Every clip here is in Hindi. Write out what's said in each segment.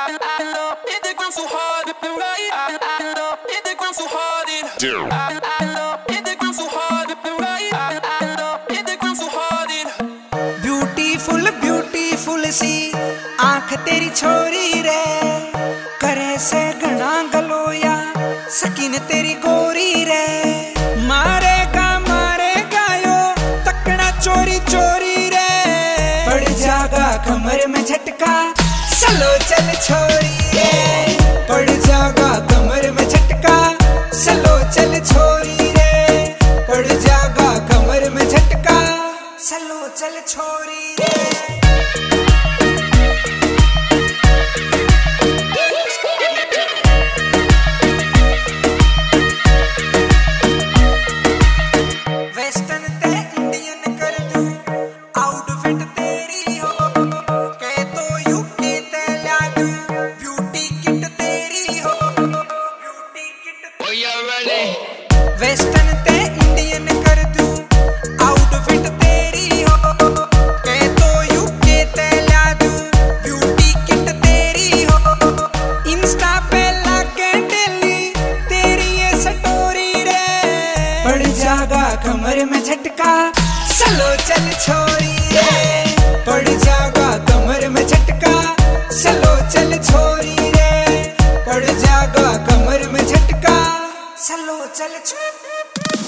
hit the ground so hard, whipping right. Hit the ground so hard, hit the ground so hard, whipping right. Hit the ground so hard, beautiful beautiful सी आंख तेरी छोरी रे, करे से घना गलोया सकीन तेरी गोरी रे। मारेगा यो तकड़ा चोरी चोरी रे, पड़ जागा कमर में झटका चलो चल छोरी रे। पड़ जागा कमर में झटका चलो चल छोरी रे। पड़ जागा कमर में झटका चलो चल छोरी रे। वेस्टर्न ते इंडियन कर दूं आउटफिट तेरी हो, के तो यूके ते ला दूं ब्यूटी किट तेरी हो। ब्यूटी किट वेस्टर्न ते इंडियन कर दूं आउटफिट तेरी हो, के तो यूके ते ला दूं ब्यूटी किट तेरी हो। इंस्टा पे लाके डेली तेरी ये स्टोरी रे, पड़ जागा कमर में झटका चलो चल छोरी रे। पड़ जागा कमर में झटका चलो चल छोरी रे। पड़ जागा कमर में झटका चलो चल छोरी रे।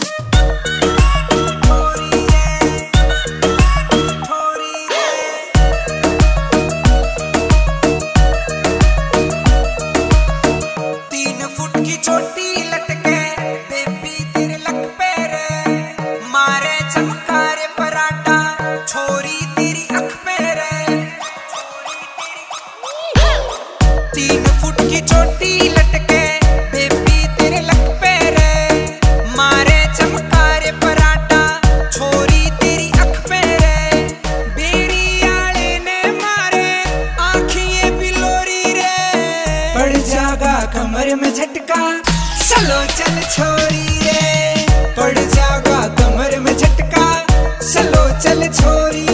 छोरी रे। 3 फुट की चोटी लटके बेबी तेरे लक पे रे, मारे चमकारे पराठा छोरी तेरी अख पे रे। 3 फुट की चोटी लटके बेबी तेरे लक पे रे, मारे चमकारे पराठा छोरी तेरी अख पे रे। बेरी आले ने मारे आँखिए बिलोरी रे, पड़ जागा कमर में झटका चलो चल छोरी रे। पड़ जागा कमर में झटका चलो चल छोरी।